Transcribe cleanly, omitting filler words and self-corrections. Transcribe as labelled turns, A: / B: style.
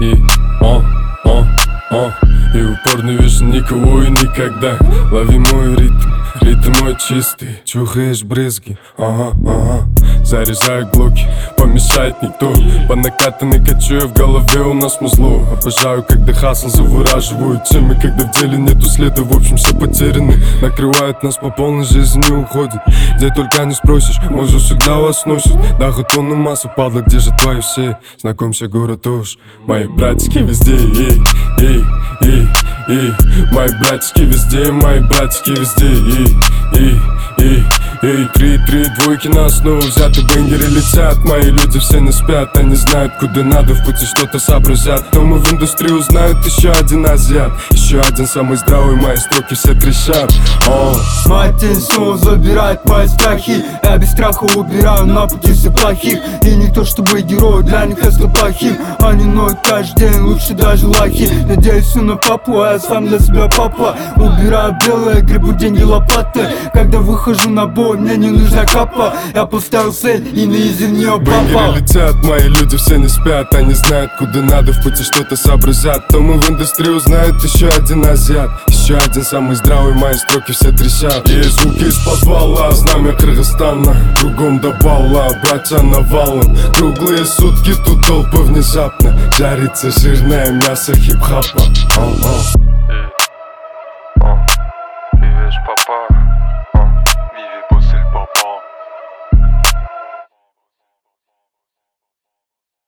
A: И и упор не вижу никого и никогда. Лови мой ритм, ритм мой чистый. Чухаешь брызги, ага. Заряжаю глоки, помешает никто. По накатанной качу я в голове, у нас музло. Обожаю, когда хасл завораживают темы, когда в деле нету следа, в общем все потеряны. Накрывают нас по полной, жизнь не уходит. Где только не спросишь, может всегда вас носит. Да, тонну массу, падла, где же твои все? Знакомься, город уж. Мои братики везде, мои братики везде, мои братики везде, три двойки на основу взяты, бенгеры летят. Мои люди все не спят, они знают, куда надо, в пути что-то сообразят. Но мы в индустрии узнают еще один азиат, еще один самый здравый, мои строки все трещат.
B: Моя тень снова забирает мои страхи. Я без страха убираю на пути все плохих. И не то чтобы герой, для них я стал плохим. Они ноют каждый день, лучше даже лохи. Надеюсь все на папу, а я сам для себя папа. Убираю белые, гребу деньги лопатой. Когда выхожу на бой, мне не нужна капа. Я поставил цель и на изи в нее попал.
A: Бенгеры летят, мои люди все не спят. Они знают, куда надо, в пути что-то сообразят. То мы в индустрии узнают еще один азиат, еще один самый здравый, мои строки все трещат. Есть звуки из подвала, знамя Кыргызстана. Кругом до балла, братья навалом. Круглые сутки, тут толпы внезапно. Жарится жирное мясо хип-хапа.